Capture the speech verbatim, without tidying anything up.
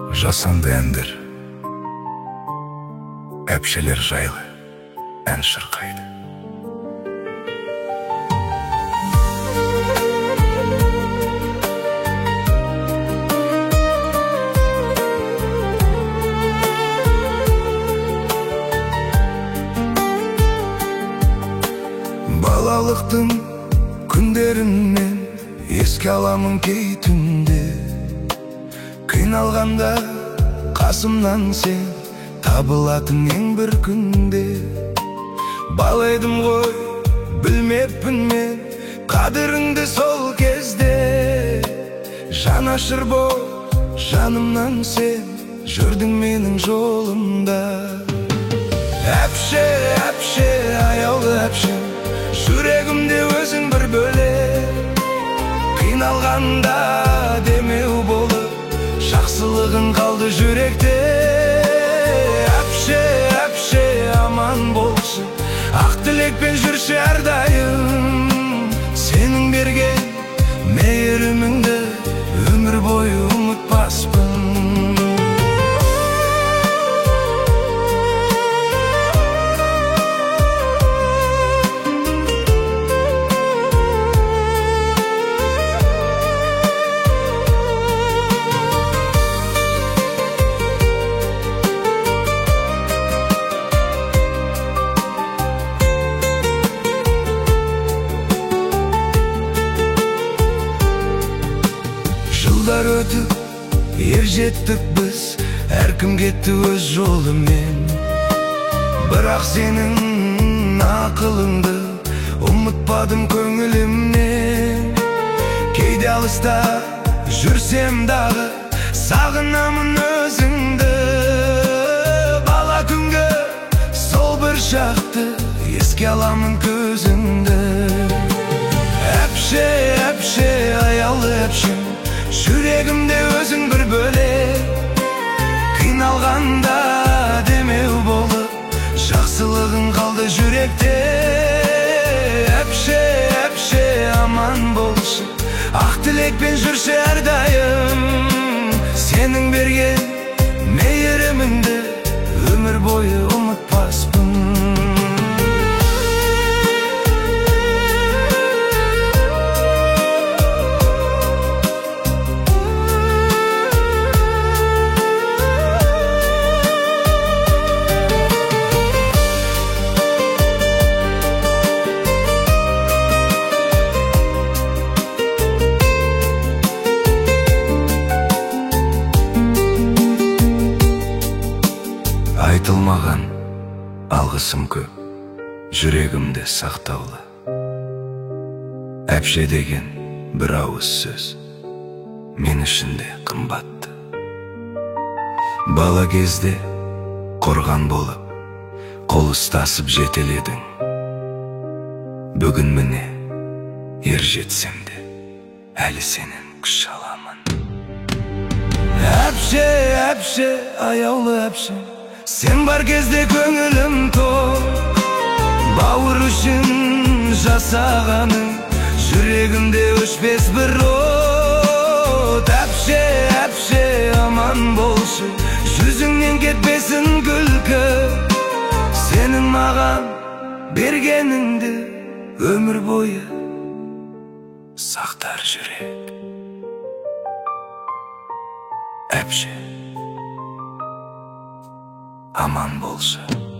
жасанды әндер, әпшелер жайлы ән шырқайды. Балалықтың күндерінен еске аламын кей түнде, қиналғанда қасымнан сен табылатын ең бір күнде. Бала едім ғой, білмеппін мен қадіріңді сол кезде. Жанашыр бол жанымнан сен жүрдің менің жолымда. Әпше, әпше, аяулы әпшем, жүрегімде өзің бір бөлек. Қиналғанда демеу болып, жақсылығың қалды жүректе. Әпше, әпше, аман болшы, ақ тілекпен жүрші әрдайым. Сенің берген мейіріміңді өмір бойы ұмытпаспын. Жылдар өтіп, ер жеттік біз, әркім кетті өз жолымен. Бірақ сенің ақылыңды ұмытпадым көңілімнен. Кейде алыста жүрсем дағы, сағынамын өзіңді. Бала күнгі сол бір шақты еске аламын көзіңді. Әпше, әпше, аяулы әпшем, жүрегімде өзің бір бөлек. Қиналғанда демеу болып, жақсылығың қалды жүректе. Әпше, әпше, аман болшы, ақ тілекпен жүрші әрдайым. Сенің берген мейіріміңді өмір бойы ұмытпаспын. Айтылмаған алғысым көп, жүрегімде сақтаулы. Әпше деген бір ауыз сөз мен үшін де қымбатты. Бала кезде қорған болып, қол ұстасып жетеледің. Бүгін міне ер жетсем де әлі сенен күш аламын. Әпше, әпше, аяулы әпшем, сен бар кезде көңілім тоқ. Бауыр үшін жасағаның жүрегімде өшпес бір от. Әпше, әпше, аман болшы, жүзіңнен кетпесін күлкі. Сенің маған бергеніңді өмір бойы сақтар жүрек. Әпше, аман болшы.